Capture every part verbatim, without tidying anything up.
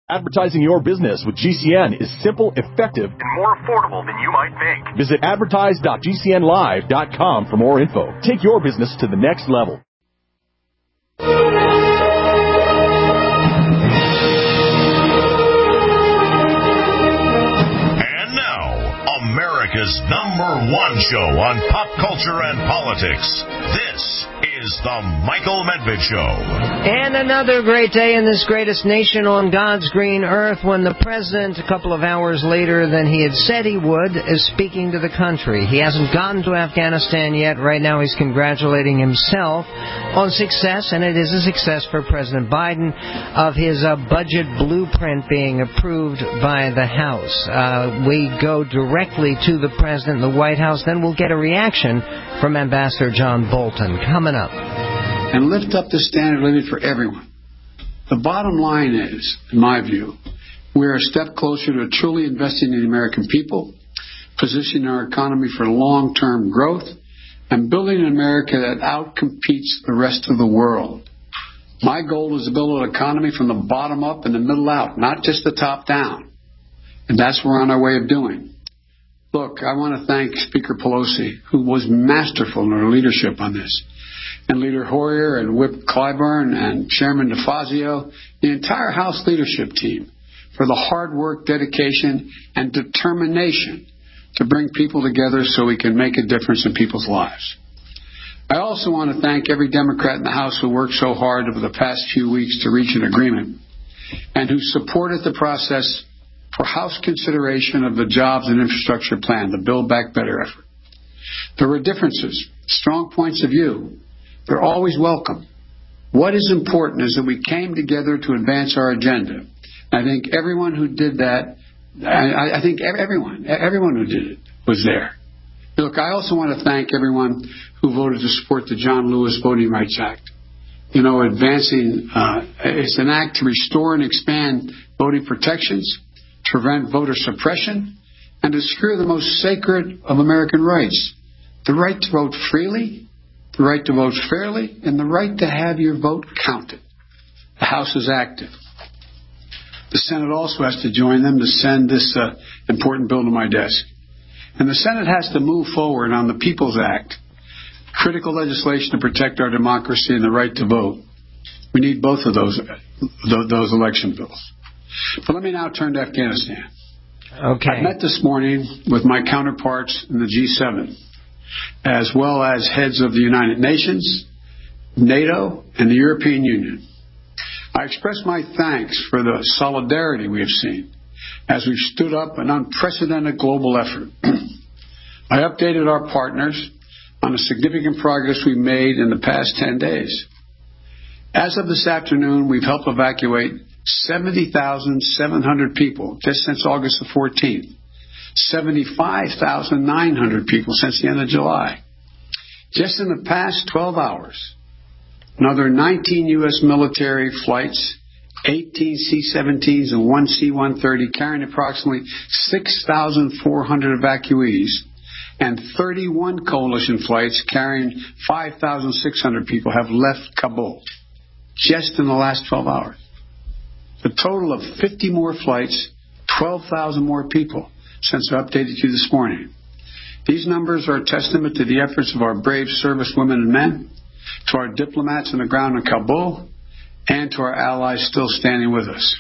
Advertising your business with G C N is simple, effective, and more affordable than you might think. Visit advertise dot g c n live dot com for more info. Take your business to the next level. And now, America's number one show on pop culture and politics. This is the Michael Medved Show. And another great day in this greatest nation on God's green earth when the president, a couple of hours later than he had said he would, is speaking to the country. He hasn't gotten to Afghanistan yet. Right now he's congratulating himself on success, and it is a success for President Biden, of his uh, budget blueprint being approved by the House. Uh, we go directly to the president in the White House, then we'll get a reaction from Ambassador John Bolton. Coming up. And lift up the standard of living for everyone. The bottom line is, in my view, we are a step closer to truly investing in the American people, positioning our economy for long-term growth, and building an America that outcompetes the rest of the world. My goal is to build an economy from the bottom up and the middle out, not just the top down. And that's what we're on our way of doing. Look, I want to thank Speaker Pelosi, who was masterful in her leadership on this, and Leader Hoyer and Whip Clyburn and Chairman DeFazio, the entire House leadership team, for the hard work, dedication, and determination to bring people together so we can make a difference in people's lives. I also want to thank every Democrat in the House who worked so hard over the past few weeks to reach an agreement and who supported the process for House consideration of the Jobs and Infrastructure Plan, the Build Back Better effort. There were differences, strong points of view. They're always welcome. What is important is that we came together to advance our agenda. I think everyone who did that, I, I think everyone, everyone who did it was there. Look, I also want to thank everyone who voted to support the John Lewis Voting Rights Act. You know, advancing, uh, it's an act to restore and expand voting protections, to prevent voter suppression, and to secure the most sacred of American rights, the right to vote freely, the right to vote fairly, and the right to have your vote counted. The House is active. The Senate also has to join them to send this uh, important bill to my desk. And the Senate has to move forward on the People's Act, critical legislation to protect our democracy and the right to vote. We need both of those, those election bills. But let me now turn to Afghanistan. Okay. I met this morning with my counterparts in the G seven, as well as heads of the United Nations, NATO, and the European Union. I express my thanks for the solidarity we have seen as we've stood up an unprecedented global effort. I updated our partners on the significant progress we've made in the past ten days. As of this afternoon, we've helped evacuate seventy thousand seven hundred people just since August the fourteenth, seventy-five thousand nine hundred people since the end of July. Just in the past twelve hours, another nineteen U S military flights, eighteen C seventeens and one C one thirty carrying approximately six thousand four hundred evacuees, and thirty-one coalition flights carrying five thousand six hundred people have left Kabul just in the last twelve hours. A total of fifty more flights, twelve thousand more people since I updated you this morning. These numbers are a testament to the efforts of our brave service women and men, to our diplomats on the ground in Kabul, and to our allies still standing with us.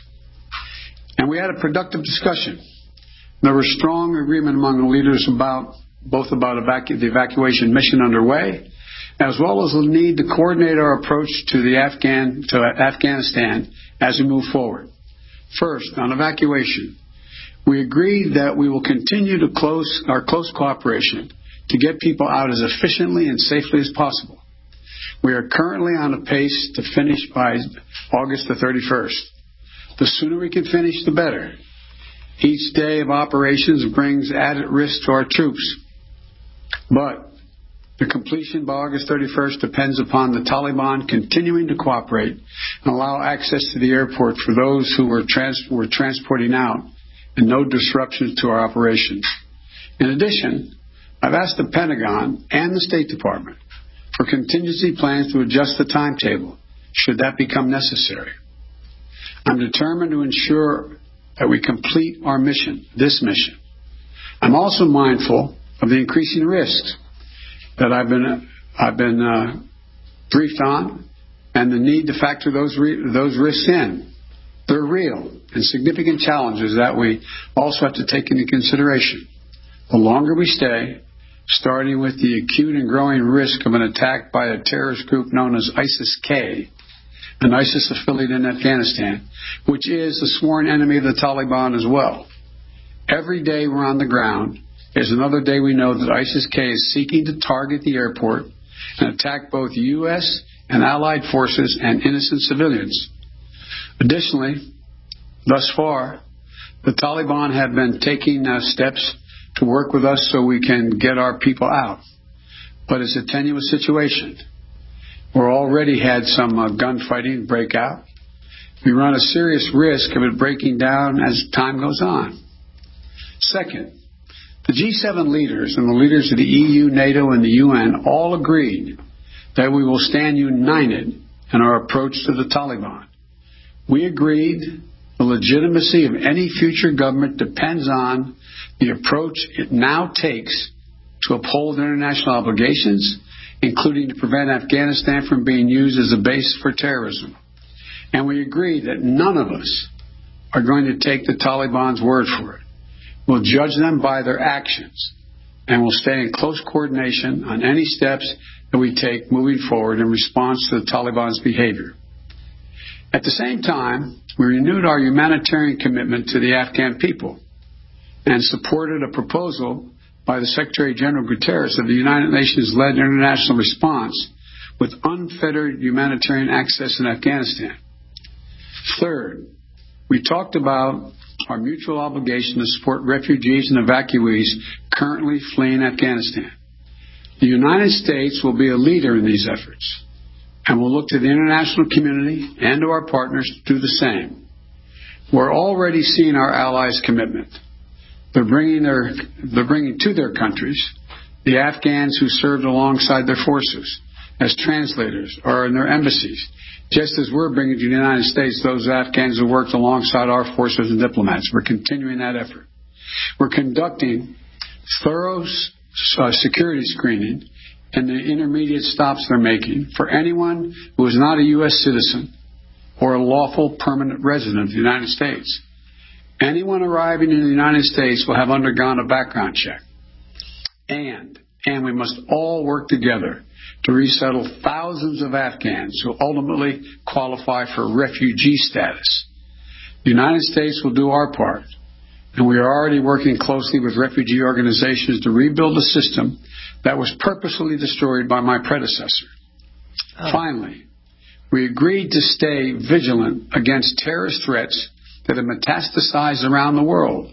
And we had a productive discussion. There was strong agreement among the leaders about both about evacu- the evacuation mission underway, as well as the need to coordinate our approach to the Afghan to Afghanistan as we move forward. First, on evacuation, we agreed that we will continue to close our close cooperation to get people out as efficiently and safely as possible. We are currently on a pace to finish by August the thirty-first. The sooner we can finish, the better. Each day of operations brings added risk to our troops. But the completion by August thirty-first depends upon the Taliban continuing to cooperate and allow access to the airport for those who we're, trans- we're transporting out and no disruptions to our operations. In addition, I've asked the Pentagon and the State Department for contingency plans to adjust the timetable should that become necessary. I'm determined to ensure that we complete our mission, this mission. I'm also mindful of the increasing risks that I've been I've been uh, briefed on, and the need to factor those re- those risks in. They're real and significant challenges that we also have to take into consideration. The longer we stay, starting with the acute and growing risk of an attack by a terrorist group known as ISIS-K, an ISIS affiliate in Afghanistan, which is a sworn enemy of the Taliban as well. Every day we're on the ground is another day we know that ISIS-K is seeking to target the airport and attack both U S and allied forces and innocent civilians. Additionally, thus far, the Taliban have been taking uh, steps to work with us so we can get our people out. But it's a tenuous situation. We've already had some uh, gunfighting break out. We run a serious risk of it breaking down as time goes on. Second, the G seven leaders and the leaders of the E U, NATO, and the U N all agreed that we will stand united in our approach to the Taliban. We agreed the legitimacy of any future government depends on the approach it now takes to uphold international obligations, including to prevent Afghanistan from being used as a base for terrorism. And we agreed that none of us are going to take the Taliban's word for it. We'll judge them by their actions, and we'll stay in close coordination on any steps that we take moving forward in response to the Taliban's behavior. At the same time, we renewed our humanitarian commitment to the Afghan people and supported a proposal by the Secretary General Guterres of the United Nations-led international response with unfettered humanitarian access in Afghanistan. Third, we talked about our mutual obligation to support refugees and evacuees currently fleeing Afghanistan. The United States will be a leader in these efforts, and will look to the international community and to our partners to do the same. We're already seeing our allies' commitment. They're bringing, their, they're bringing to their countries the Afghans who served alongside their forces as translators or in their embassies, just as we're bringing to the United States those Afghans who worked alongside our forces and diplomats. We're continuing that effort. We're conducting thorough uh, security screening and the intermediate stops they're making for anyone who is not a U S citizen or a lawful permanent resident of the United States. Anyone arriving in the United States will have undergone a background check. And, and we must all work together to resettle thousands of Afghans who ultimately qualify for refugee status. The United States will do our part, and we are already working closely with refugee organizations to rebuild a system that was purposefully destroyed by my predecessor. Oh. Finally, we agreed to stay vigilant against terrorist threats that have metastasized around the world.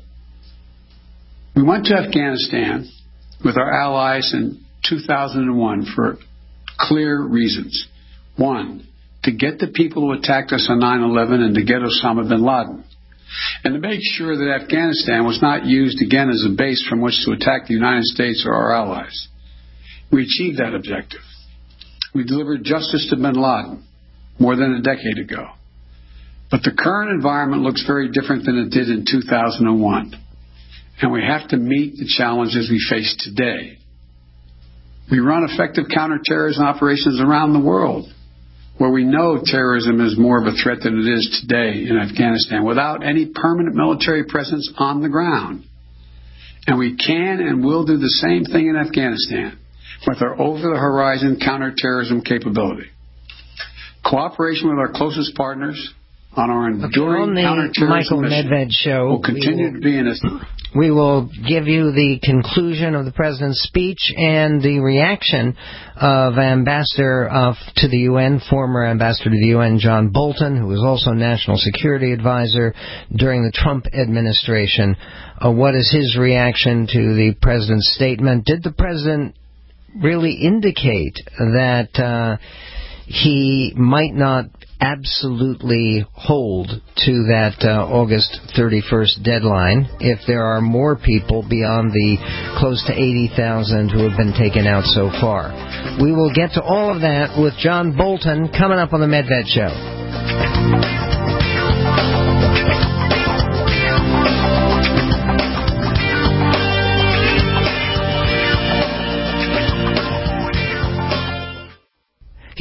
We went to Afghanistan with our allies in two thousand one for clear reasons. One, to get the people who attacked us on nine eleven and to get Osama bin Laden, and to make sure that Afghanistan was not used again as a base from which to attack the United States or our allies. We achieved that objective. We delivered justice to bin Laden more than a decade ago. But the current environment looks very different than it did in two thousand one, and we have to meet the challenges we face today. We run effective counterterrorism operations around the world, where we know terrorism is more of a threat than it is today in Afghanistan, without any permanent military presence on the ground. And we can and will do the same thing in Afghanistan with our over-the-horizon counterterrorism capability. Cooperation with our closest partners on our enduring okay, on the counterterrorism Michael Medved show will continue will, to be in a... We will give you the conclusion of the President's speech and the reaction of Ambassador uh, to the U N, former Ambassador to the U N, John Bolton, who was also National Security Advisor during the Trump administration. Uh, what is his reaction to the President's statement? Did the President really indicate that uh, he might not absolutely hold to that uh, August thirty-first deadline if there are more people beyond the close to eighty thousand who have been taken out so far? We will get to all of that with John Bolton coming up on the Medved Show.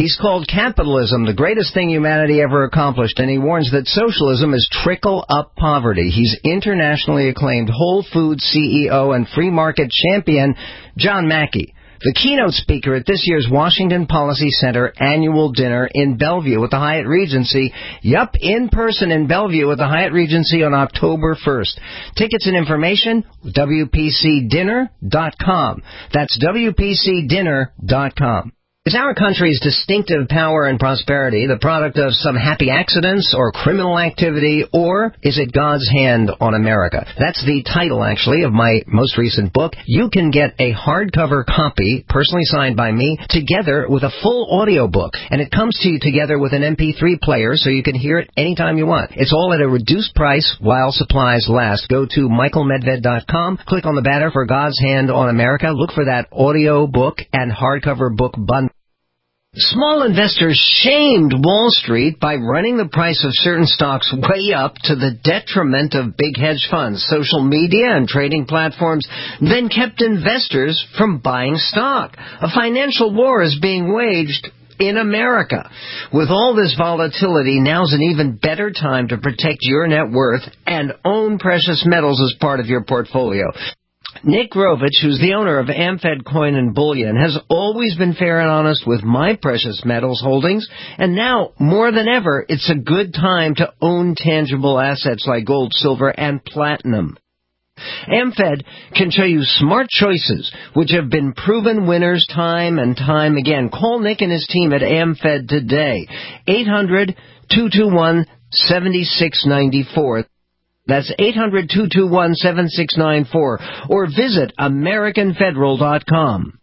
He's called capitalism the greatest thing humanity ever accomplished, and he warns that socialism is trickle-up poverty. He's internationally acclaimed Whole Foods C E O and free market champion John Mackey, the keynote speaker at this year's Washington Policy Center annual dinner in Bellevue at the Hyatt Regency. Yup, in person in Bellevue at the Hyatt Regency on October first. Tickets and information, W P C dinner dot com. That's W P C dinner dot com. Is our country's distinctive power and prosperity the product of some happy accidents or criminal activity, or is it God's hand on America? That's the title, actually, of my most recent book. You can get a hardcover copy, personally signed by me, together with a full audio book, and it comes to you together with an M P three player so you can hear it anytime you want. It's all at a reduced price while supplies last. Go to michael medved dot com, click on the banner for God's Hand on America, look for that audio book and hardcover book bundle. Small investors shamed Wall Street by running the price of certain stocks way up to the detriment of big hedge funds. Social media and trading platforms then kept investors from buying stock. A financial war is being waged in America. With all this volatility, now's an even better time to protect your net worth and own precious metals as part of your portfolio. Nick Grovich, who's the owner of AmFed Coin and Bullion, has always been fair and honest with my precious metals holdings, and now, more than ever, it's a good time to own tangible assets like gold, silver, and platinum. AmFed can show you smart choices, which have been proven winners time and time again. Call Nick and his team at AmFed today, eight hundred, two two one, seven six nine four. That's eight hundred, two two one, seven six nine four, or visit american federal dot com.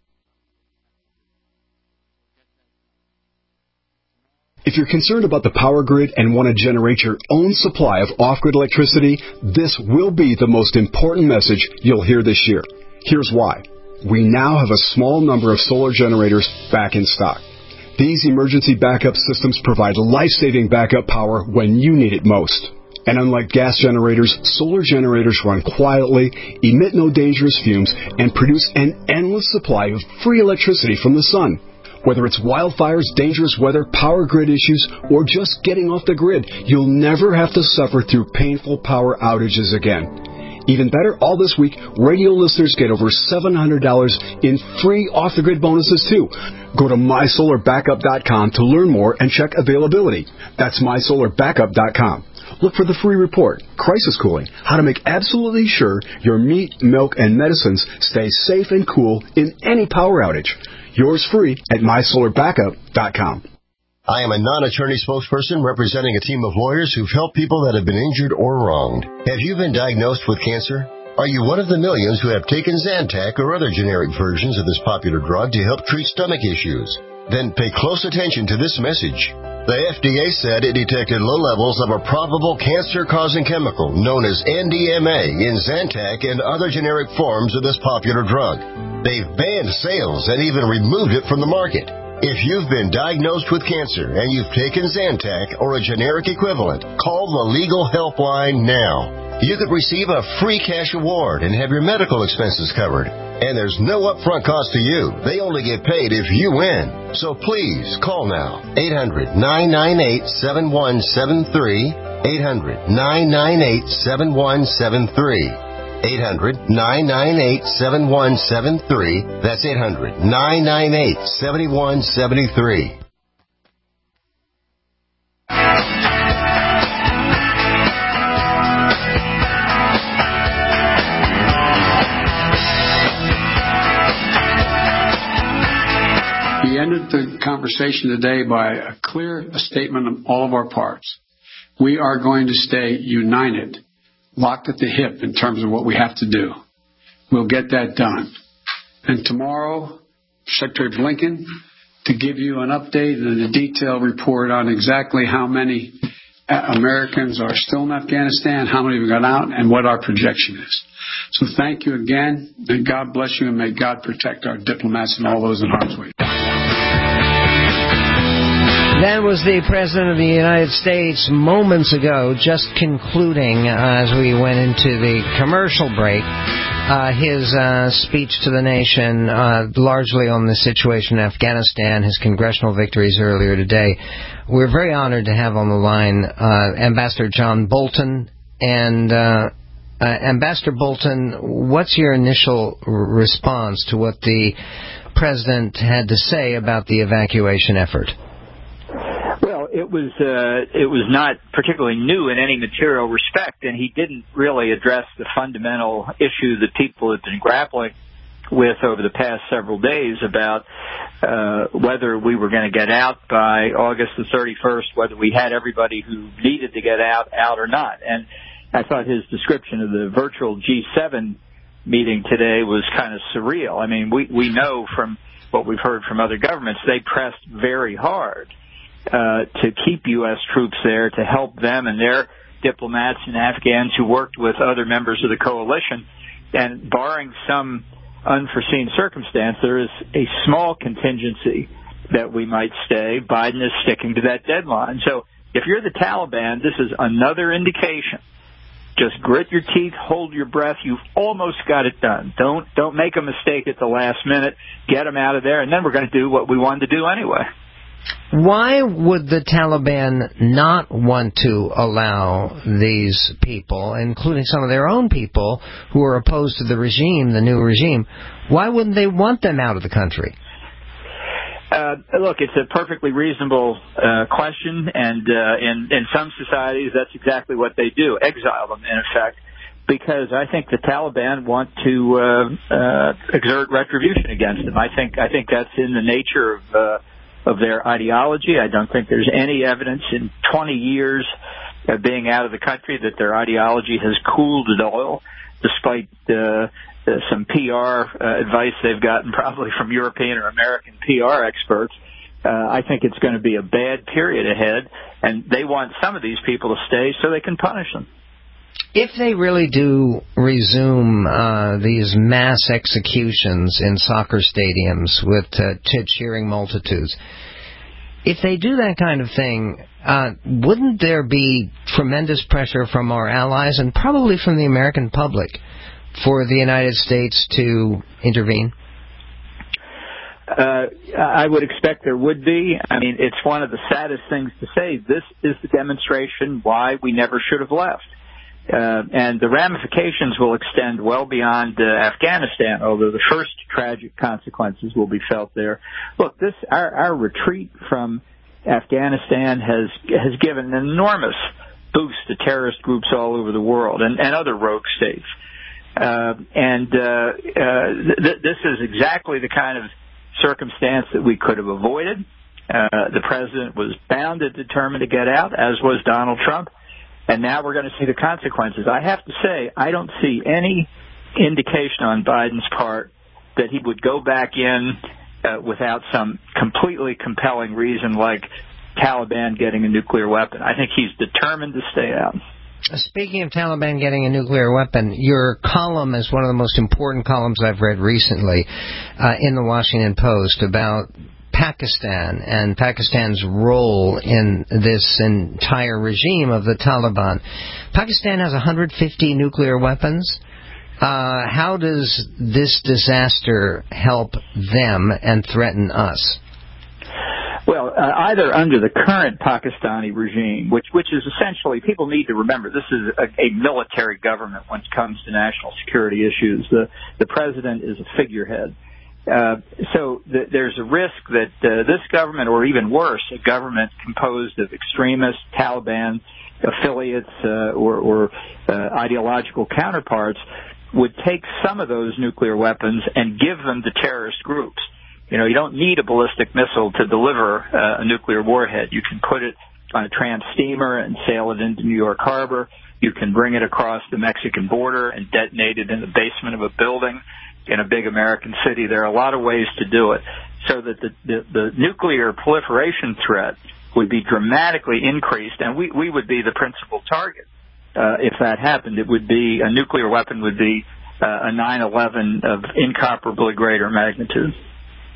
If you're concerned about the power grid and want to generate your own supply of off-grid electricity, this will be the most important message you'll hear this year. Here's why. We now have a small number of solar generators back in stock. These emergency backup systems provide life-saving backup power when you need it most. And unlike gas generators, solar generators run quietly, emit no dangerous fumes, and produce an endless supply of free electricity from the sun. Whether it's wildfires, dangerous weather, power grid issues, or just getting off the grid, you'll never have to suffer through painful power outages again. Even better, all this week, radio listeners get over seven hundred dollars in free off-the-grid bonuses, too. Go to my solar backup dot com to learn more and check availability. That's my solar backup dot com. Look for the free report, Crisis Cooling, how to make absolutely sure your meat, milk, and medicines stay safe and cool in any power outage. Yours free at my solar backup dot com. I am a non-attorney spokesperson representing a team of lawyers who've helped people that have been injured or wronged. Have you been diagnosed with cancer? Are you one of the millions who have taken Zantac or other generic versions of this popular drug to help treat stomach issues? Then pay close attention to this message. The F D A said it detected low levels of a probable cancer-causing chemical known as N D M A in Zantac and other generic forms of this popular drug. They've banned sales and even removed it from the market. If you've been diagnosed with cancer and you've taken Zantac or a generic equivalent, call the legal helpline now. You could receive a free cash award and have your medical expenses covered. And there's no upfront cost to you. They only get paid if you win. So please call now. eight hundred, nine nine eight, seven one seven three. eight hundred, nine nine eight, seven one seven three. eight hundred, nine nine eight, seven one seven three. That's eight hundred, nine nine eight, seven one seven three. We ended the conversation today by a clear statement of all of our parts. We are going to stay united, locked at the hip in terms of what we have to do. We'll get that done. And tomorrow, Secretary Blinken to give you an update and a detailed report on exactly how many Americans are still in Afghanistan, how many have got out, and what our projection is. So thank you again, and God bless you, and may God protect our diplomats and all those in harm's way. That was the President of the United States moments ago, just concluding uh, as we went into the commercial break, uh, his uh, speech to the nation, uh, largely on the situation in Afghanistan, his congressional victories earlier today. We're very honored to have on the line uh, Ambassador John Bolton. And uh, uh, Ambassador Bolton, what's your initial r- response to what the President had to say about the evacuation effort? It was uh, it was not particularly new in any material respect, and he didn't really address the fundamental issue that people have been grappling with over the past several days about uh, whether we were going to get out by August the thirty-first, whether we had everybody who needed to get out out or not. And I thought his description of the virtual G seven meeting today was kind of surreal. I mean, we, we know from what we've heard from other governments, they pressed very hard Uh, to keep U S troops there, to help them and their diplomats and Afghans who worked with other members of the coalition. And barring some unforeseen circumstance, there is a small contingency that we might stay. Biden is sticking to that deadline. So if you're the Taliban, this is another indication. Just grit your teeth, hold your breath. You've almost got it done. Don't don't make a mistake at the last minute. Get them out of there, and then we're going to do what we wanted to do anyway. Why would the Taliban not want to allow these people, including some of their own people who are opposed to the regime, the new regime, why wouldn't they want them out of the country? Uh, look, it's a perfectly reasonable uh, question, and uh, in, in some societies that's exactly what they do, exile them in effect, because I think the Taliban want to uh, uh, exert retribution against them. I think I think that's in the nature of uh, of their ideology. I don't think there's any evidence in twenty years of being out of the country that their ideology has cooled at all, despite uh, uh, some P R uh, advice they've gotten probably from European or American P R experts. Uh, I think it's going to be a bad period ahead, and they want some of these people to stay so they can punish them. If they really do resume uh, these mass executions in soccer stadiums with uh, cheering multitudes, if they do that kind of thing, uh, wouldn't there be tremendous pressure from our allies and probably from the American public for the United States to intervene? Uh, I would expect there would be. I mean, it's one of the saddest things to say. This is the demonstration why we never should have left. Uh, and the ramifications will extend well beyond uh, Afghanistan, although the first tragic consequences will be felt there. Look, this our, our retreat from Afghanistan has has given an enormous boost to terrorist groups all over the world and, and other rogue states. Uh, and uh, uh, th- this is exactly the kind of circumstance that we could have avoided. Uh, the president was bound and determined to get out, as was Donald Trump. And now we're going to see the consequences. I have to say, I don't see any indication on Biden's part that he would go back in uh, without some completely compelling reason like Taliban getting a nuclear weapon. I think he's determined to stay out. Speaking of Taliban getting a nuclear weapon, your column is one of the most important columns I've read recently uh, in the Washington Post about Pakistan and Pakistan's role in this entire regime of the Taliban. Pakistan has one hundred fifty nuclear weapons. Uh, how does this disaster help them and threaten us? Well, uh, either under the current Pakistani regime, which which is essentially, people need to remember, this is a, a military government when it comes to national security issues. The the president is a figurehead. Uh, so th- there's a risk that uh, this government, or even worse, a government composed of extremist Taliban affiliates uh, or, or uh, ideological counterparts, would take some of those nuclear weapons and give them to terrorist groups. You know, you don't need a ballistic missile to deliver uh, a nuclear warhead. You can put it on a tramp steamer and sail it into New York Harbor. You can bring it across the Mexican border and detonate it in the basement of a building in a big American city. There are a lot of ways to do it, so that the, the, the nuclear proliferation threat would be dramatically increased, and we, we would be the principal target. Uh, if that happened, it would be, a nuclear weapon would be uh, a nine eleven of incomparably greater magnitude.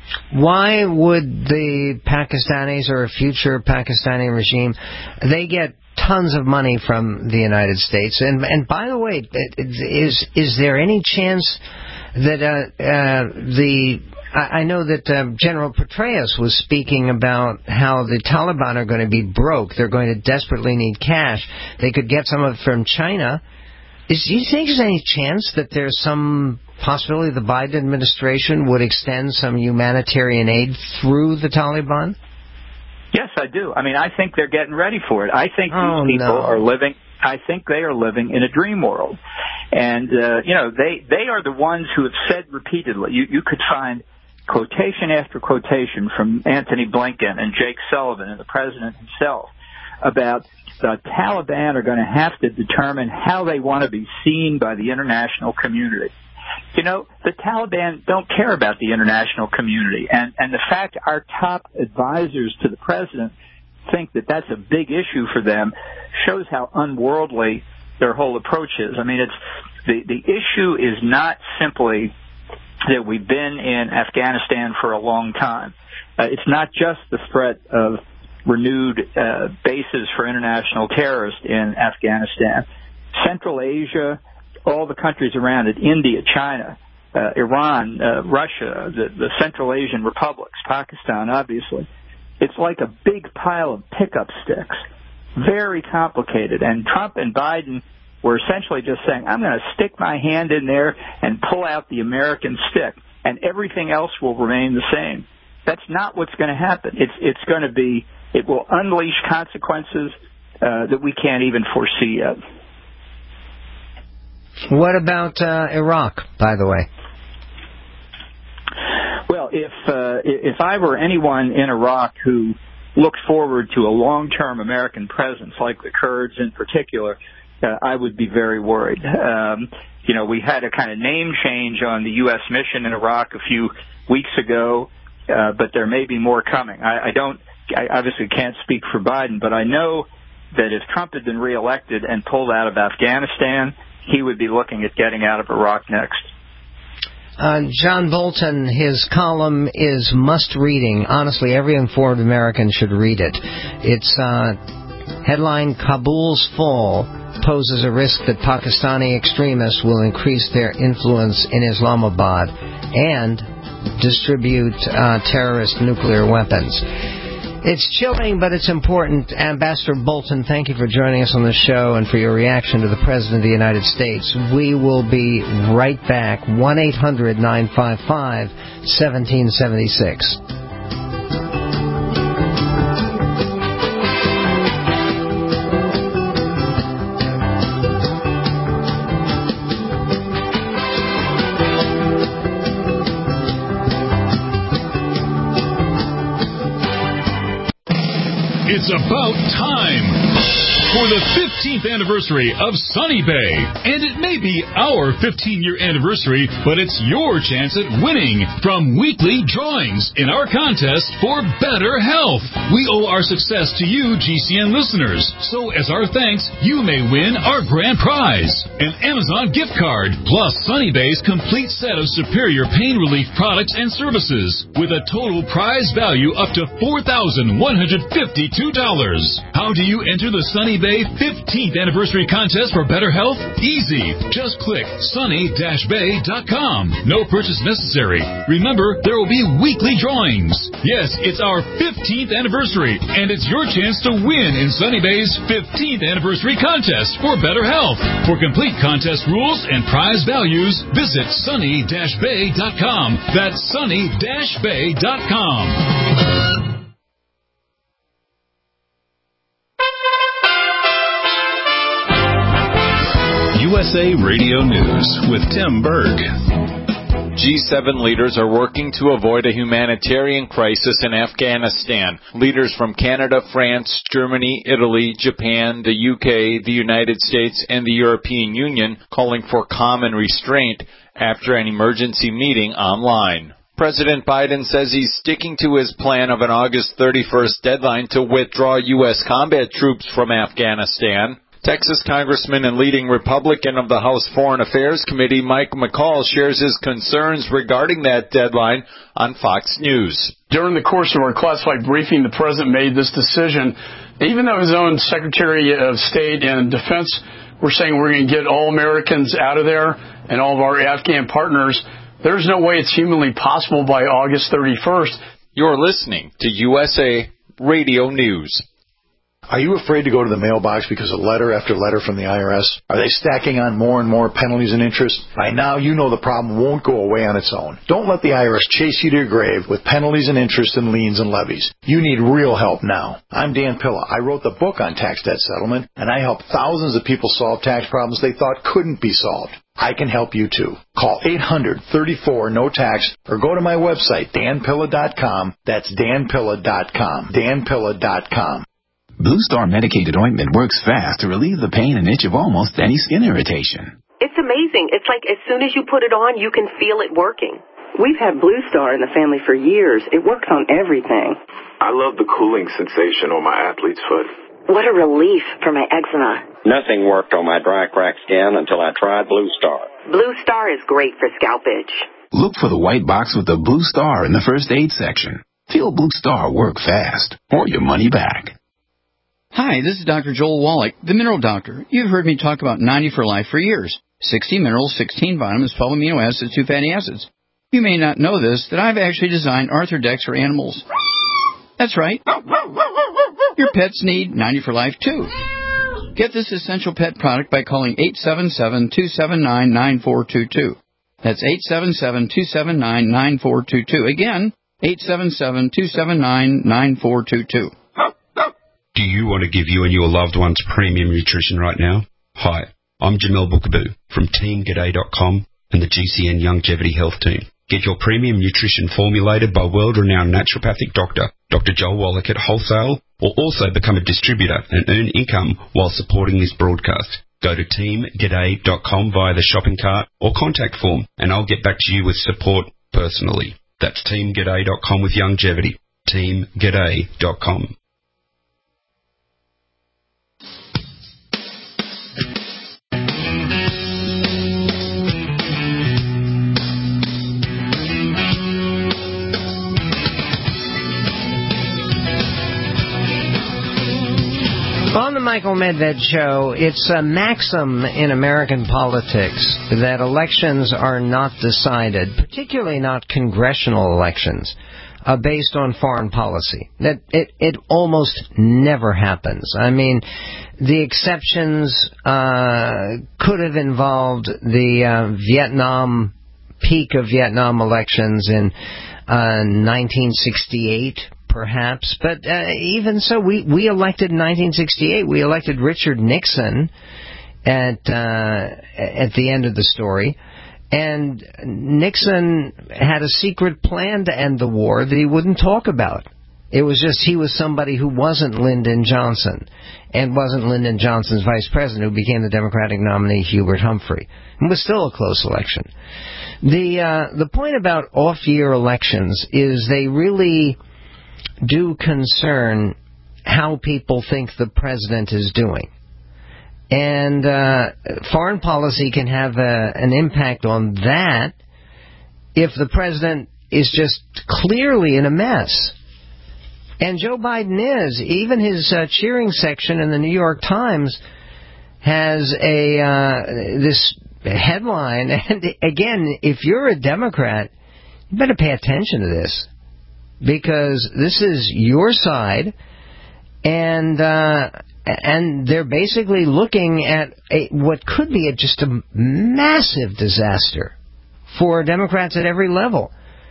Why would the Pakistanis or a future Pakistani regime, they get tons of money from the United States. And and by the way, is is there any chance that uh, uh, the I, I know that uh, General Petraeus was speaking about how the Taliban are going to be broke. They're going to desperately need cash. They could get some of it from China. Is, do you think there's any chance that there's some possibility the Biden administration would extend some humanitarian aid through the Taliban? Yes, I do. I mean, I think they're getting ready for it. I think oh, these people no. are living, I think they are living in a dream world. And, uh, you know, they, they are the ones who have said repeatedly, you, you could find quotation after quotation from Anthony Blinken and Jake Sullivan and the president himself about the Taliban are going to have to determine how they want to be seen by the international community. You know, the Taliban don't care about the international community. And, and the fact our top advisors to the president think that that's a big issue for them shows how unworldly their whole approach is. I mean, it's the, the issue is not simply that we've been in Afghanistan for a long time. Uh, it's not just the threat of renewed uh, bases for international terrorists in Afghanistan. Central Asia, all the countries around it, India, China, uh, Iran, uh, Russia, the, the Central Asian republics, Pakistan, obviously. It's like a big pile of pickup sticks, very complicated. And Trump and Biden were essentially just saying, I'm going to stick my hand in there and pull out the American stick, and everything else will remain the same. That's not what's going to happen. It's, it's going to be, it will unleash consequences uh, that we can't even foresee yet. What about uh, Iraq, by the way? Well, if uh, if I were anyone in Iraq who looked forward to a long-term American presence, like the Kurds in particular, uh, I would be very worried. Um, you know, we had a kind of name change on the U S mission in Iraq a few weeks ago, uh, but there may be more coming. I, I don't, I obviously can't speak for Biden, but I know that if Trump had been reelected and pulled out of Afghanistan, he would be looking at getting out of Iraq next. Uh, John Bolton, his column is must-reading. Honestly, every informed American should read it. It's uh, headline, Kabul's fall poses a risk that Pakistani extremists will increase their influence in Islamabad and distribute uh, terrorist nuclear weapons. It's chilling, but it's important. Ambassador Bolton, thank you for joining us on the show and for your reaction to the President of the United States. We will be right back. one eight hundred nine five five one seven seven six. It's about time for the fifteenth anniversary of Sunny Bay. And it may be our fifteen-year anniversary, but it's your chance at winning from weekly drawings in our contest for better health. We owe our success to you, G C N listeners. So as our thanks, you may win our grand prize, an Amazon gift card, plus Sunny Bay's complete set of superior pain relief products and services, with a total prize value up to four thousand one hundred fifty-two dollars. How do you enter the Sunny Bay fifteenth anniversary contest for better health? Easy. Just click sunny dash bay dot com. No purchase necessary. Remember, there will be weekly drawings. Yes, it's our fifteenth anniversary, and it's your chance to win in Sunny Bay's fifteenth anniversary contest for better health. For complete contest rules and prize values, visit sunny dash bay dot com. That's sunny dash bay dot com. U S A Radio News with Tim Berg. G seven leaders are working to avoid a humanitarian crisis in Afghanistan. Leaders from Canada, France, Germany, Italy, Japan, the U K, the United States, and the European Union calling for calm and restraint after an emergency meeting online. President Biden says he's sticking to his plan of an August thirty-first deadline to withdraw U S combat troops from Afghanistan. Texas Congressman and leading Republican of the House Foreign Affairs Committee, Mike McCall, shares his concerns regarding that deadline on Fox News. During the course of our classified briefing, the President made this decision. Even though his own Secretary of State and Defense were saying we're going to get all Americans out of there and all of our Afghan partners, there's no way it's humanly possible by August thirty-first. You're listening to U S A Radio News. Are you afraid to go to the mailbox because of letter after letter from the I R S? Are they stacking on more and more penalties and interest? By now, you know the problem won't go away on its own. Don't let the I R S chase you to your grave with penalties and interest and liens and levies. You need real help now. I'm Dan Pilla. I wrote the book on tax debt settlement, and I helped thousands of people solve tax problems they thought couldn't be solved. I can help you too. Call eight hundred, thirty-four, no tax or go to my website, dan pilla dot com. That's dan pilla dot com. dan pilla dot com. Blue Star medicated ointment works fast to relieve the pain and itch of almost any skin irritation. It's amazing. It's like as soon as you put it on, you can feel it working. We've had Blue Star in the family for years. It works on everything. I love the cooling sensation on my athlete's foot. What a relief for my eczema. Nothing worked on my dry, cracked skin until I tried Blue Star. Blue Star is great for scalp itch. Look for the white box with the Blue Star in the first aid section. Feel Blue Star work fast or your money back. Hi, this is Doctor Joel Wallach, the Mineral Doctor. You've heard me talk about ninety for Life for years. sixty minerals, sixteen vitamins, twelve amino acids, two fatty acids. You may not know this, that I've actually designed Arthrodex for animals. That's right. Your pets need ninety for Life, too. Get this essential pet product by calling eight seven seven, two seven nine, nine four two two. That's eight seven seven, two seven nine, nine four two two. Again, eight seven seven, two seven nine, nine four two two. Do you want to give you and your loved ones premium nutrition right now? Hi, I'm Jamel Bookaboo from team g'day dot com and the G C N Longevity Health Team. Get your premium nutrition formulated by world-renowned naturopathic doctor, Doctor Joel Wallach at wholesale, or also become a distributor and earn income while supporting this broadcast. Go to team g'day dot com via the shopping cart or contact form, and I'll get back to you with support personally. That's team g'day dot com with longevity. team g'day dot com. On the Michael Medved Show, it's a maxim in American politics that elections are not decided, particularly not congressional elections, uh, based on foreign policy. That it, it almost never happens. I mean, the exceptions uh, could have involved the uh, Vietnam, peak of Vietnam elections in uh, nineteen sixty-eight, perhaps, but uh, even so, we, we elected in nineteen sixty-eight, we elected Richard Nixon at uh, at the end of the story, and Nixon had a secret plan to end the war that he wouldn't talk about. It was just he was somebody who wasn't Lyndon Johnson, and wasn't Lyndon Johnson's vice president, who became the Democratic nominee, Hubert Humphrey. It was still a close election. The uh, the point about off-year elections is they really do concern how people think the president is doing. And uh, foreign policy can have a, an impact on that if the president is just clearly in a mess. And Joe Biden is. Even his uh, cheering section in the New York Times has a uh, this headline. And again, if you're a Democrat, you better pay attention to this, because this is your side, and uh, and they're basically looking at a, what could be a, just a massive disaster for Democrats at every level.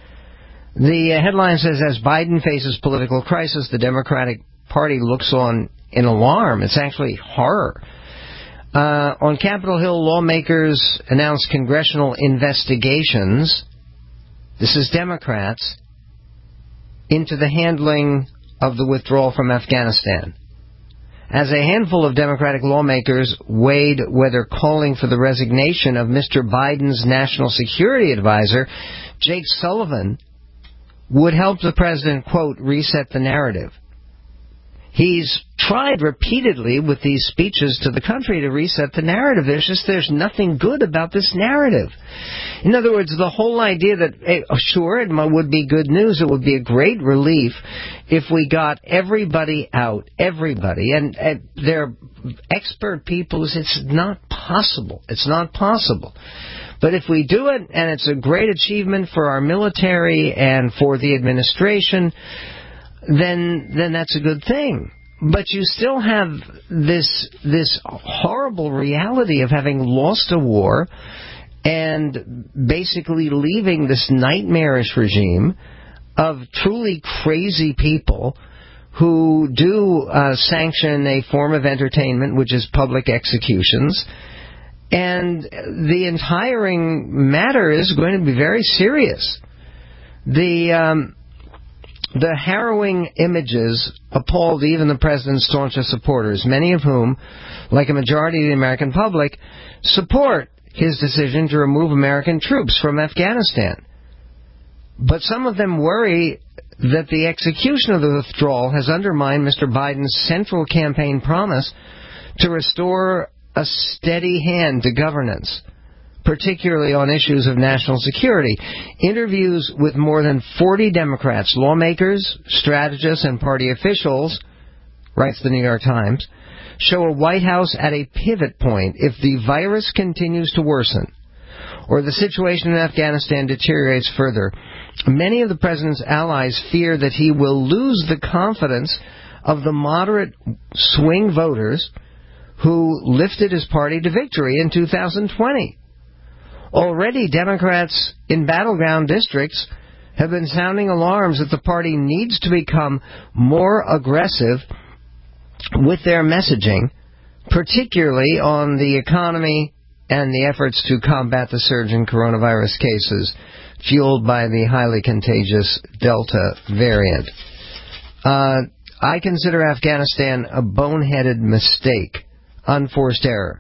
The uh, headline says, as Biden faces political crisis, the Democratic Party looks on in alarm. It's actually horror. Uh, on Capitol Hill, lawmakers announced congressional investigations. This is Democrats into the handling of the withdrawal from Afghanistan, as a handful of Democratic lawmakers weighed whether calling for the resignation of Mister Biden's national security advisor, Jake Sullivan, would help the president, quote, reset the narrative. He's tried repeatedly with these speeches to the country to reset the narrative. There's just, there's nothing good about this narrative. In other words, the whole idea that, hey, sure, it would be good news, it would be a great relief if we got everybody out, everybody, and, and they're expert people who say it's not possible. It's not possible. But if we do it, and it's a great achievement for our military and for the administration, then then that's a good thing. But you still have this this horrible reality of having lost a war and basically leaving this nightmarish regime of truly crazy people who do uh, sanction a form of entertainment, which is public executions. And the entire matter is going to be very serious. The... Um, The harrowing images appalled even the president's staunchest supporters, many of whom, like a majority of the American public, support his decision to remove American troops from Afghanistan. But some of them worry that the execution of the withdrawal has undermined Mister Biden's central campaign promise to restore a steady hand to governance, particularly on issues of national security. Interviews with more than forty Democrats, lawmakers, strategists, and party officials, writes the New York Times, show a White House at a pivot point if the virus continues to worsen or the situation in Afghanistan deteriorates further. Many of the president's allies fear that he will lose the confidence of the moderate swing voters who lifted his party to victory in two thousand twenty. Already, Democrats in battleground districts have been sounding alarms that the party needs to become more aggressive with their messaging, particularly on the economy and the efforts to combat the surge in coronavirus cases fueled by the highly contagious Delta variant. Uh, I consider Afghanistan a boneheaded mistake, unforced error,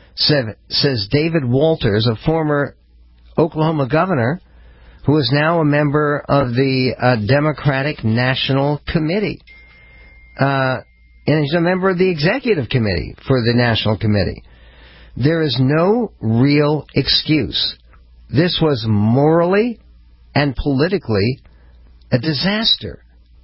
says David Walters, a former Oklahoma governor who is now a member of the uh, Democratic National Committee. Uh, and he's a member of the Executive Committee for the National Committee. There is no real excuse. This was morally and politically a disaster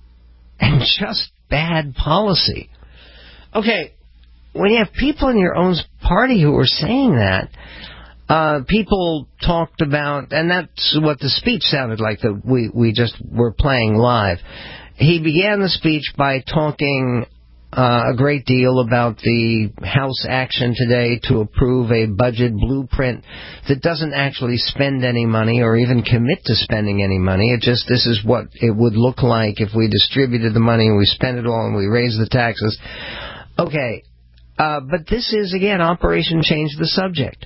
and just bad policy. Okay, when you have people in your own party who are saying that, uh, people talked about, and that's what the speech sounded like that we, we just were playing live. He began the speech by talking uh, a great deal about the House action today to approve a budget blueprint that doesn't actually spend any money or even commit to spending any money. It just, this is what it would look like if we distributed the money and we spent it all and we raised the taxes. Okay. Uh, but this is, again, Operation Change the Subject.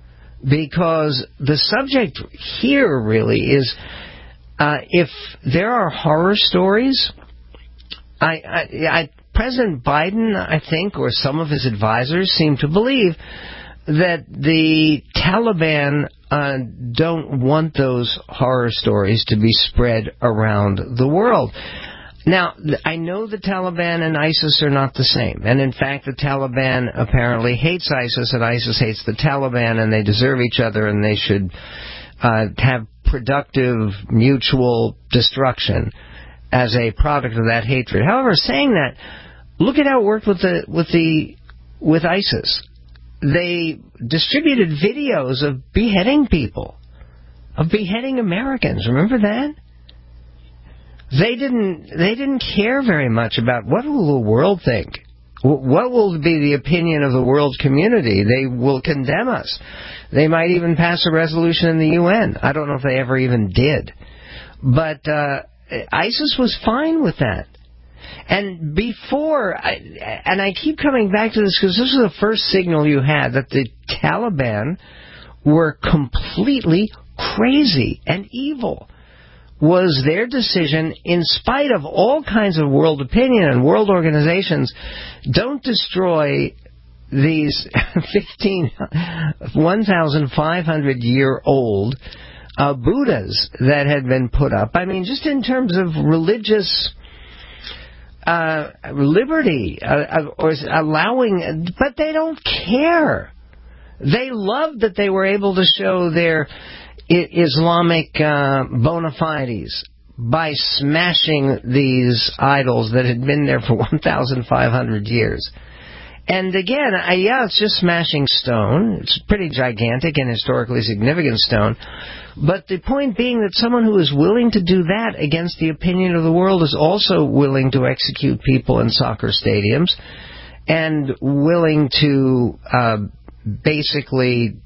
Because the subject here really is, uh, if there are horror stories, I, I, I, President Biden, I think, or some of his advisors seem to believe that the Taliban uh, don't want those horror stories to be spread around the world. Now, I know the Taliban and ISIS are not the same. And in fact, the Taliban apparently hates ISIS and ISIS hates the Taliban, and they deserve each other and they should uh, have productive mutual destruction as a product of that hatred. However, saying that, look at how it worked with the with the with ISIS. They distributed videos of beheading people, of beheading Americans. Remember that? They didn't they didn't care very much about what will the world think. What will be the opinion of the world community? They will condemn us. They might even pass a resolution in the U N. I don't know if they ever even did. But uh, ISIS was fine with that. And before, I, and I keep coming back to this because this is the first signal you had that the Taliban were completely crazy and evil. Was their decision, in spite of all kinds of world opinion and world organizations, don't destroy these fifteen, one thousand five hundred year old uh, Buddhas that had been put up. I mean, just in terms of religious uh, liberty, uh, or allowing, but they don't care. They loved that they were able to show their Islamic uh, bona fides by smashing these idols that had been there for one thousand five hundred years. And again, I, yeah, it's just smashing stone. It's pretty gigantic and historically significant stone. But the point being that someone who is willing to do that against the opinion of the world is also willing to execute people in soccer stadiums and willing to uh, basically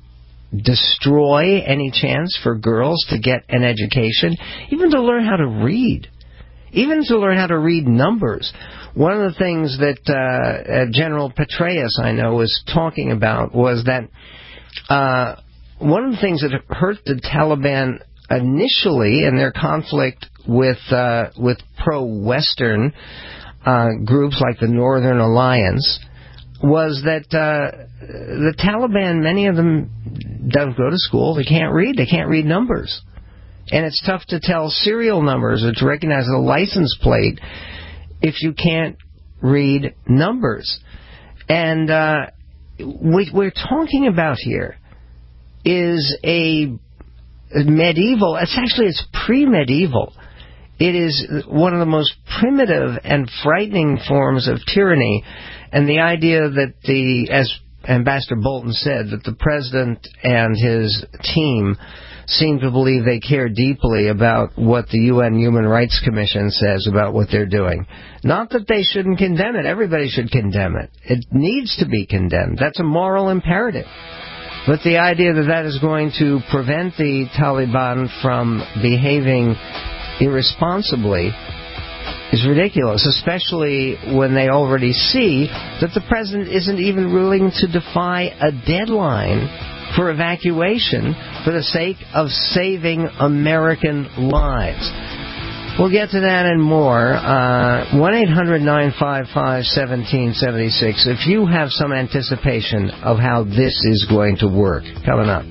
destroy any chance for girls to get an education, even to learn how to read, even to learn how to read numbers. One of the things that uh, General Petraeus, I know, was talking about was that uh, one of the things that hurt the Taliban initially in their conflict with uh, with pro-Western uh, groups like the Northern Alliance was that uh, the Taliban, many of them don't go to school, they can't read, they can't read numbers. And it's tough to tell serial numbers or to recognize a license plate if you can't read numbers. And uh, what we're talking about here is a medieval, it's actually, it's pre-medieval. It is one of the most primitive and frightening forms of tyranny. And the idea that the, as Ambassador Bolton said, that the president and his team seem to believe they care deeply about what the U N Human Rights Commission says about what they're doing. Not that they shouldn't condemn it. Everybody should condemn it. It needs to be condemned. That's a moral imperative. But the idea that that is going to prevent the Taliban from behaving irresponsibly is ridiculous, especially when they already see that the president isn't even willing to defy a deadline for evacuation for the sake of saving American lives. We'll get to that and more. Uh, one eight hundred nine five five one seven seven six if you have some anticipation of how this is going to work. Coming up.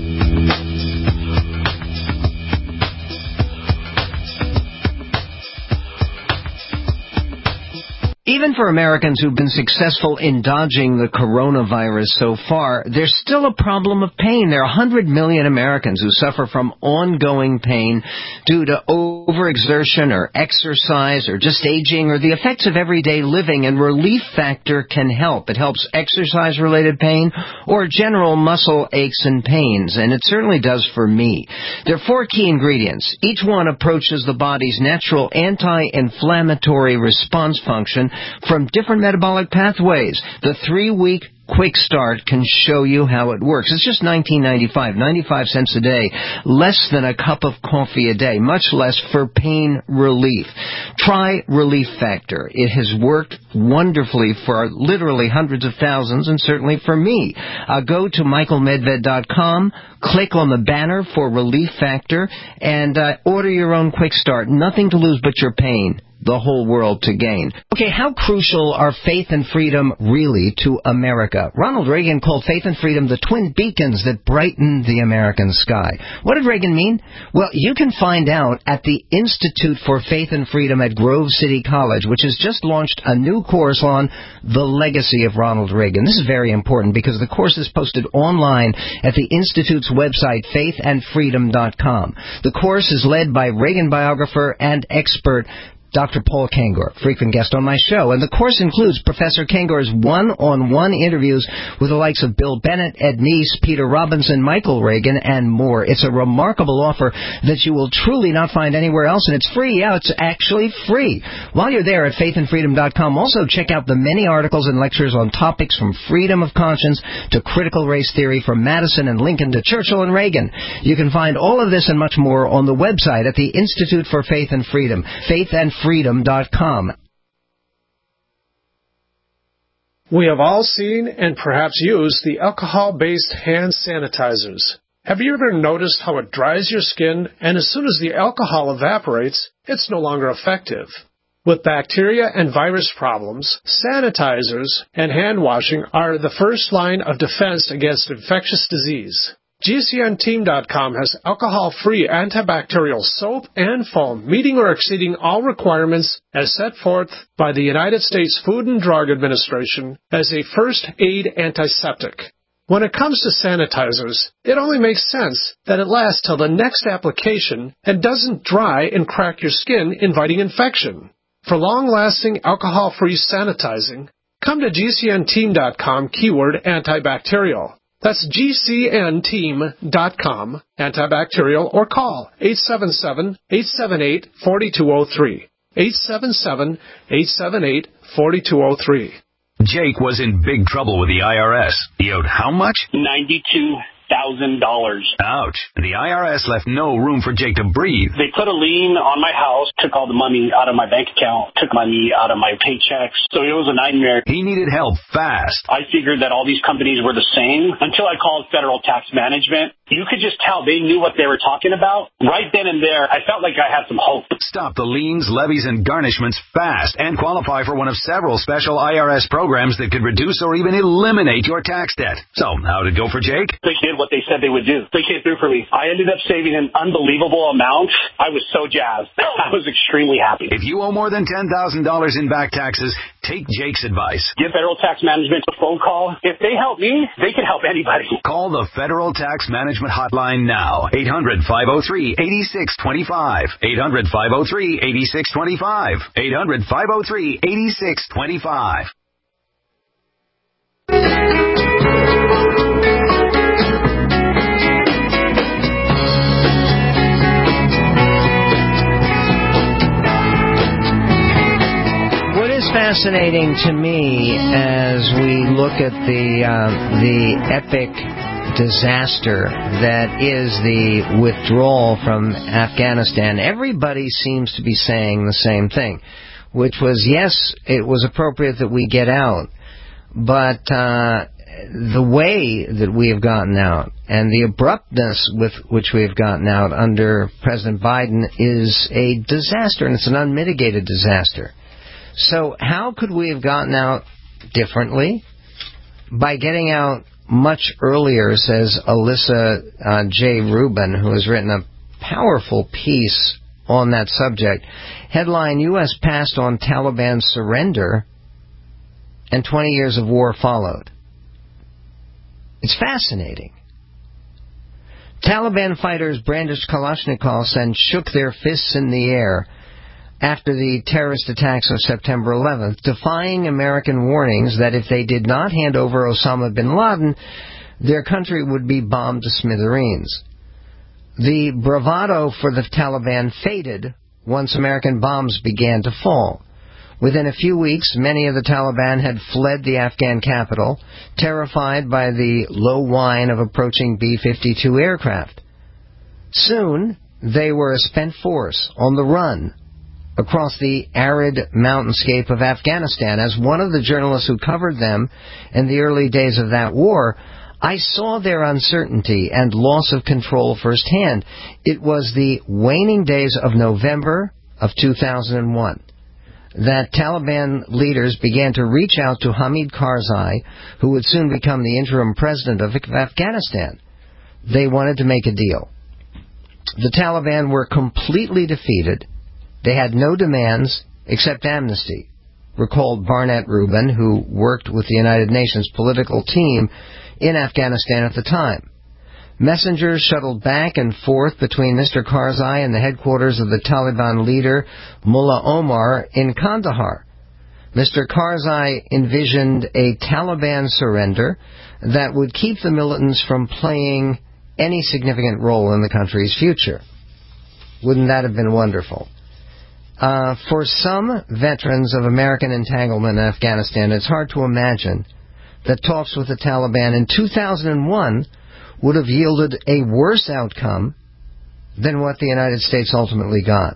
Even for Americans who've been successful in dodging the coronavirus so far, there's still a problem of pain. There are one hundred million Americans who suffer from ongoing pain due to overexertion or exercise or just aging or the effects of everyday living, and Relief Factor can help. It helps exercise-related pain or general muscle aches and pains, and it certainly does for me. There are four key ingredients. Each one approaches the body's natural anti-inflammatory response function from different metabolic pathways. The three-week Quick Start can show you how it works. It's just nineteen ninety-five, ninety-five cents a day, less than a cup of coffee a day, much less for pain relief. Try Relief Factor. It has worked wonderfully for literally hundreds of thousands, and certainly for me. Uh, go to michael medved dot com, click on the banner for Relief Factor, and uh, order your own Quick Start. Nothing to lose but your pain. The whole world to gain. Okay, how crucial are faith and freedom really to America? Ronald Reagan called faith and freedom the twin beacons that brighten the American sky. What did Reagan mean? Well, you can find out at the Institute for Faith and Freedom at Grove City College, which has just launched a new course on the legacy of Ronald Reagan. This is very important because the course is posted online at the Institute's website, faith and freedom dot com. The course is led by Reagan biographer and expert Doctor Paul Kengor, frequent guest on my show. And the course includes Professor Kengor's one-on-one interviews with the likes of Bill Bennett, Ed Meese, Peter Robinson, Michael Reagan, and more. It's a remarkable offer that you will truly not find anywhere else, and it's free. Yeah, it's actually free. While you're there at faith and freedom dot com, also check out the many articles and lectures on topics from freedom of conscience to critical race theory, from Madison and Lincoln to Churchill and Reagan. You can find all of this and much more on the website at the Institute for Faith and Freedom, faith and freedom dot com. We have all seen and perhaps used the alcohol-based hand sanitizers. Have you ever noticed how it dries your skin, and as soon as the alcohol evaporates, it's no longer effective? With bacteria and virus problems, sanitizers and hand washing are the first line of defense against infectious disease. G C N team dot com has alcohol-free antibacterial soap and foam meeting or exceeding all requirements as set forth by the United States Food and Drug Administration as a first aid antiseptic. When it comes to sanitizers, it only makes sense that it lasts till the next application and doesn't dry and crack your skin, inviting infection. For long-lasting alcohol-free sanitizing, come to G C N team dot com keyword antibacterial. That's G C N team dot com, antibacterial, or call eight seven seven, eight seven eight, four two zero three. eight seven seven, eight seven eight, four two zero three. Jake was in big trouble with the I R S. He owed how much? ninety-two thousand dollars. Ouch. The I R S left no room for Jake to breathe. They put a lien on my house, took all the money out of my bank account, took money out of my paychecks. So it was a nightmare. He needed help fast. I figured that all these companies were the same until I called Federal Tax Management. You could just tell they knew what they were talking about. Right then and there, I felt like I had some hope. Stop the liens, levies, and garnishments fast and qualify for one of several special I R S programs that could reduce or even eliminate your tax debt. So, how'd it go for Jake? They did what they said they would do. They came through for me. I ended up saving an unbelievable amount. I was so jazzed. I was extremely happy. If you owe more than ten thousand dollars in back taxes, take Jake's advice. Give Federal Tax Management a phone call. If they help me, they can help anybody. Call the Federal Tax Management Hotline now. eight hundred, five oh three, eight six two five. eight hundred, five oh three, eight six two five. eight hundred, five oh three, eight six two five. Fascinating to me as we look at the uh, the epic disaster that is the withdrawal from Afghanistan. Everybody seems to be saying the same thing, which was, yes, it was appropriate that we get out, but uh, the way that we have gotten out and the abruptness with which we have gotten out under President Biden is a disaster, and it's an unmitigated disaster. So how could we have gotten out differently? By getting out much earlier, says Alyssa uh, J. Rubin, who has written a powerful piece on that subject. Headline, U S passed on Taliban surrender, and twenty years of war followed. It's fascinating. Taliban fighters brandished Kalashnikovs and shook their fists in the air after the terrorist attacks of September eleventh, defying American warnings that if they did not hand over Osama bin Laden, their country would be bombed to smithereens. The bravado for the Taliban faded once American bombs began to fall. Within a few weeks, many of the Taliban had fled the Afghan capital, terrified by the low whine of approaching B fifty-two aircraft. Soon, they were a spent force on the run across the arid mountainscape of Afghanistan. As one of the journalists who covered them in the early days of that war, I saw their uncertainty and loss of control firsthand. It was the waning days of November of two thousand one that Taliban leaders began to reach out to Hamid Karzai, who would soon become the interim president of Afghanistan. They wanted to make a deal. The Taliban were completely defeated. They had no demands except amnesty, recalled Barnett Rubin, who worked with the United Nations political team in Afghanistan at the time. Messengers shuttled back and forth between Mister Karzai and the headquarters of the Taliban leader, Mullah Omar, in Kandahar. Mister Karzai envisioned a Taliban surrender that would keep the militants from playing any significant role in the country's future. Wouldn't that have been wonderful? Uh, for some veterans of American entanglement in Afghanistan, it's hard to imagine that talks with the Taliban in two thousand one would have yielded a worse outcome than what the United States ultimately got.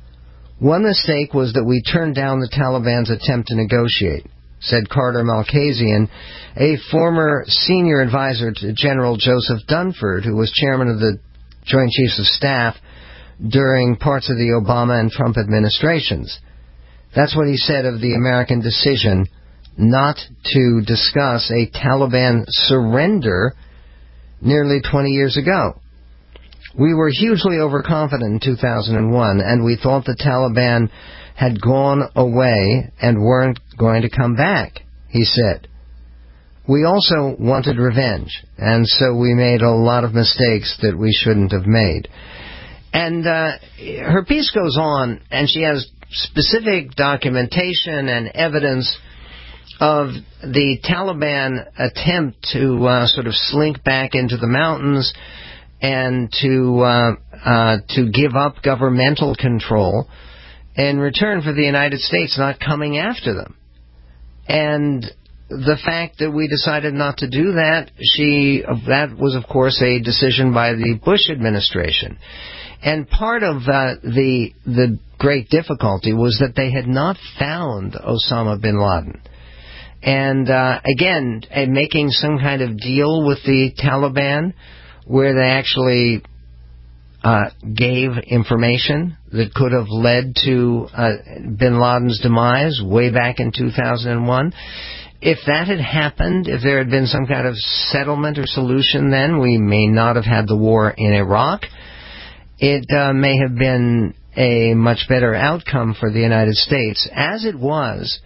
One mistake was that we turned down the Taliban's attempt to negotiate, said Carter Malkasian, a former senior advisor to General Joseph Dunford, who was chairman of the Joint Chiefs of Staff during parts of the Obama and Trump administrations. That's what he said of the American decision not to discuss a Taliban surrender nearly twenty years ago. We were hugely overconfident in two thousand one, and we thought the Taliban had gone away and weren't going to come back, he said. We also wanted revenge, and so we made a lot of mistakes that we shouldn't have made. And uh, her piece goes on, and she has specific documentation and evidence of the Taliban attempt to uh, sort of slink back into the mountains and to uh, uh, to give up governmental control in return for the United States not coming after them. And the fact that we decided not to do that, she that was, of course, a decision by the Bush administration. And part of uh, the the great difficulty was that they had not found Osama bin Laden. And uh, again, uh, making some kind of deal with the Taliban where they actually uh, gave information that could have led to uh, bin Laden's demise way back in two thousand one. If that had happened, if there had been some kind of settlement or solution then, we may not have had the war in Iraq. It uh, may have been a much better outcome for the United States. As it was,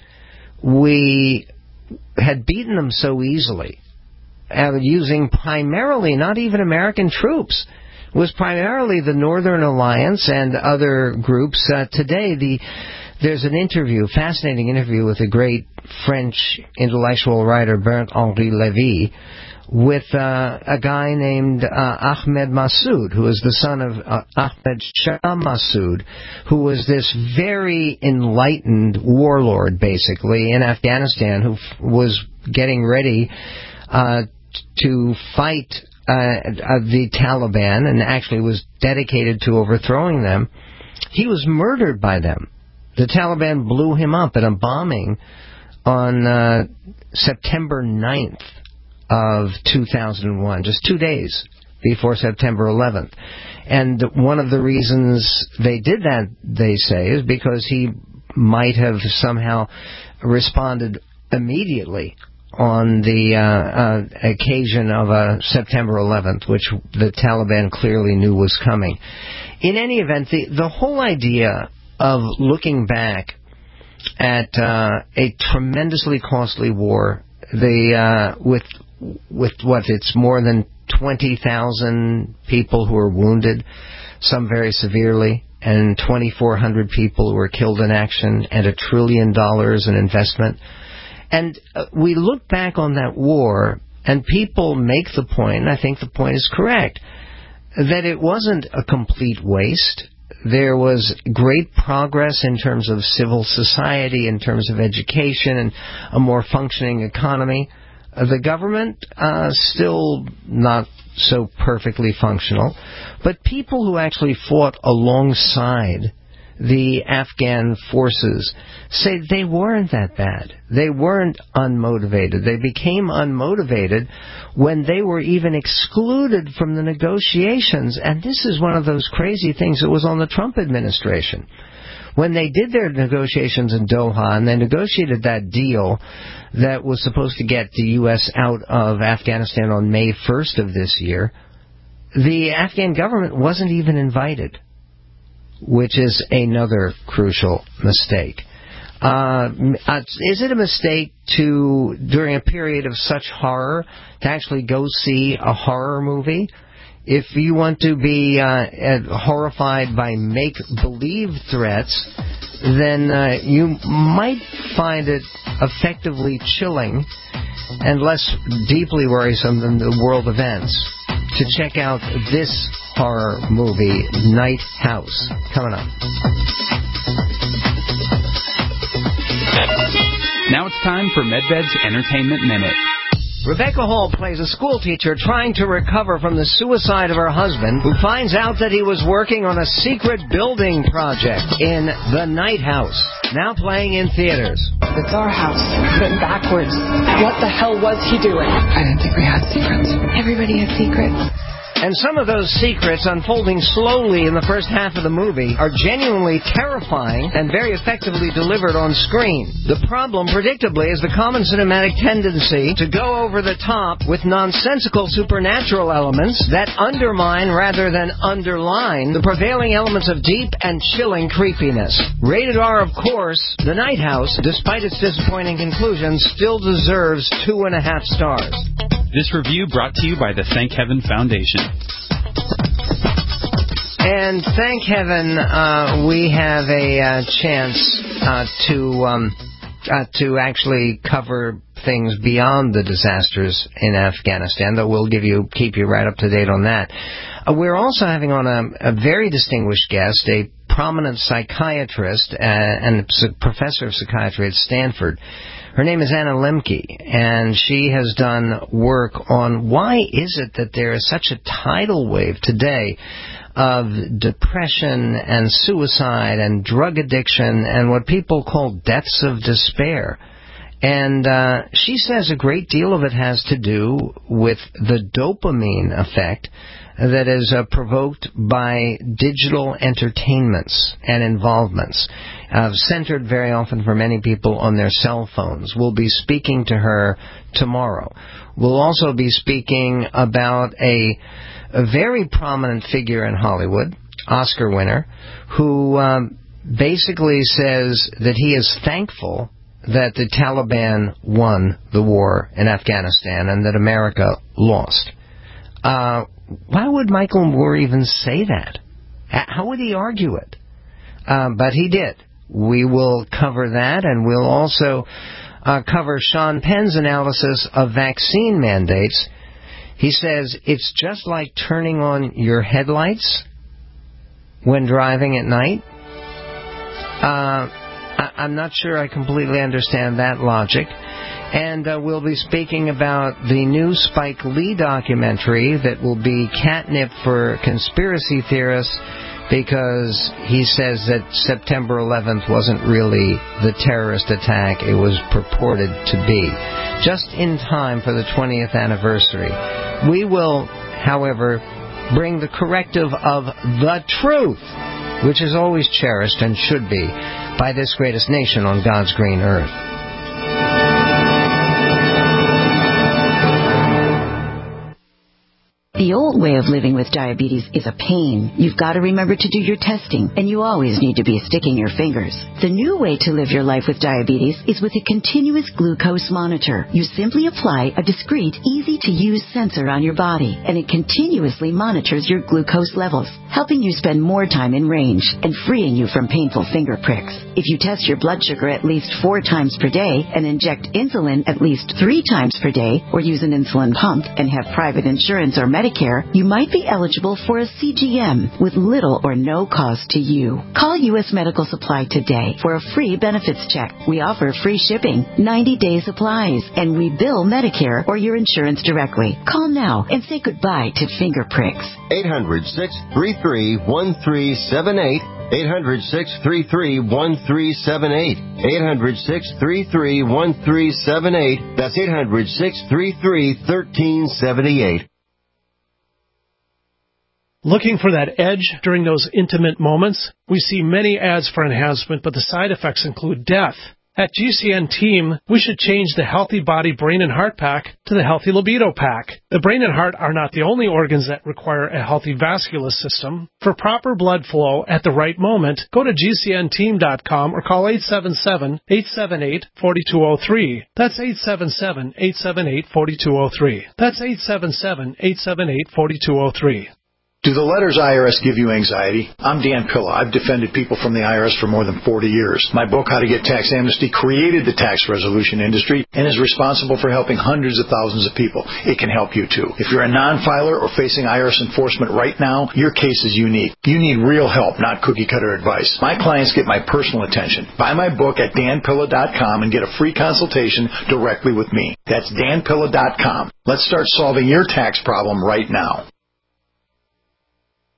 we had beaten them so easily, uh, using primarily not even American troops. It was primarily the Northern Alliance and other groups. Uh, today, the there's an interview, fascinating interview with a great French intellectual writer, Bernd-Henri Lévy, with uh, a guy named uh, Ahmed Massoud, who is the son of uh, Ahmed Shah Massoud, who was this very enlightened warlord, basically, in Afghanistan, who f- was getting ready uh, to fight uh, uh, the Taliban and actually was dedicated to overthrowing them. He was murdered by them. The Taliban blew him up in a bombing on uh, September ninth of two thousand one, just two days before September eleventh. And one of the reasons they did that, they say, is because he might have somehow responded immediately on the uh, uh, occasion of uh, September eleventh, which the Taliban clearly knew was coming. In any event, the, the whole idea of looking back at uh, a tremendously costly war, the uh, with with what it's more than twenty thousand people who are wounded, some very severely, and twenty-four hundred people who were killed in action, and a trillion dollars in investment. And uh, we look back on that war, and people make the point, and I think the point is correct, that it wasn't a complete waste. There was great progress in terms of civil society, in terms of education, and a more functioning economy. Uh, the government, uh, still not so perfectly functional, but people who actually fought alongside the Afghan forces say they weren't that bad. They weren't unmotivated. They became unmotivated when they were even excluded from the negotiations. And this is one of those crazy things that was on the Trump administration. When they did their negotiations in Doha and they negotiated that deal that was supposed to get the U S out of Afghanistan on May first of this year, the Afghan government wasn't even invited, which is another crucial mistake. Uh, is it a mistake to, during a period of such horror, to actually go see a horror movie? If you want to be uh, horrified by make-believe threats, then uh, you might find it effectively chilling and less deeply worrisome than the world events to check out this horror movie, Night House, coming up. Now it's time for MedVed's Entertainment Minute. Rebecca Hall plays a schoolteacher trying to recover from the suicide of her husband, who finds out that he was working on a secret building project in The Night House, now playing in theaters. It's our house, but backwards. What the hell was he doing? I didn't think we had secrets. Everybody has secrets. And some of those secrets unfolding slowly in the first half of the movie are genuinely terrifying and very effectively delivered on screen. The problem, predictably, is the common cinematic tendency to go over the top with nonsensical supernatural elements that undermine rather than underline the prevailing elements of deep and chilling creepiness. Rated R, of course, The Night House, despite its disappointing conclusion, still deserves two and a half stars. This review brought to you by the Thank Heaven Foundation. And thank heaven uh, we have a uh, chance uh, to um, uh, to actually cover things beyond the disasters in Afghanistan, though we'll give you keep you right up to date on that. Uh, we're also having on a, a very distinguished guest, a prominent psychiatrist uh, and professor of psychiatry at Stanford. Her name is Anna Lembke, and she has done work on why is it that there is such a tidal wave today of depression and suicide and drug addiction and what people call deaths of despair. And uh, she says a great deal of it has to do with the dopamine effect that is uh, provoked by digital entertainments and involvements, uh, centered very often for many people on their cell phones. We'll be speaking to her tomorrow. We'll also be speaking about a, a very prominent figure in Hollywood, Oscar winner, who um, basically says that he is thankful that the Taliban won the war in Afghanistan and that America lost. Uh, why would Michael Moore even say that? How would he argue it? Uh, but he did. We will cover that, and we'll also uh, cover Sean Penn's analysis of vaccine mandates. He says it's just like turning on your headlights when driving at night. Uh, I, I'm not sure I completely understand that logic. And uh, we'll be speaking about the new Spike Lee documentary that will be catnip for conspiracy theorists, because he says that September eleventh wasn't really the terrorist attack it was purported to be. Just in time for the twentieth anniversary. We will, however, bring the corrective of the truth, which is always cherished and should be by this greatest nation on God's green earth. The old way of living with diabetes is a pain. You've got to remember to do your testing, and you always need to be sticking your fingers. The new way to live your life with diabetes is with a continuous glucose monitor. You simply apply a discreet, easy-to-use sensor on your body, and it continuously monitors your glucose levels, helping you spend more time in range and freeing you from painful finger pricks. If you test your blood sugar at least four times per day and inject insulin at least three times per day, or use an insulin pump and have private insurance or Medicare, you might be eligible for a C G M with little or no cost to you. Call U S Medical Supply today for a free benefits check. We offer free shipping, ninety-day supplies, and we bill Medicare or your insurance directly. Call now and say goodbye to finger pricks. eight hundred, six three three, one three seven eight. eight hundred, six three three, one three seven eight. eight hundred, six three three, one three seven eight. That's eight hundred, six three three, one three seven eight. Looking for that edge during those intimate moments? We see many ads for enhancement, but the side effects include death. At G C N Team, we should change the Healthy Body Brain and Heart Pack to the Healthy Libido Pack. The brain and heart are not the only organs that require a healthy vascular system. For proper blood flow at the right moment, go to G C N team dot com or call eight seven seven, eight seven eight, four two zero three. That's eight seven seven, eight seven eight, four two zero three. That's eight seven seven, eight seven eight, four two zero three. Do the letters I R S give you anxiety? I'm Dan Pilla. I've defended people from the I R S for more than forty years. My book, How to Get Tax Amnesty, created the tax resolution industry and is responsible for helping hundreds of thousands of people. It can help you, too. If you're a non-filer or facing I R S enforcement right now, your case is unique. You need real help, not cookie-cutter advice. My clients get my personal attention. Buy my book at dan pilla dot com and get a free consultation directly with me. That's dan pilla dot com. Let's start solving your tax problem right now.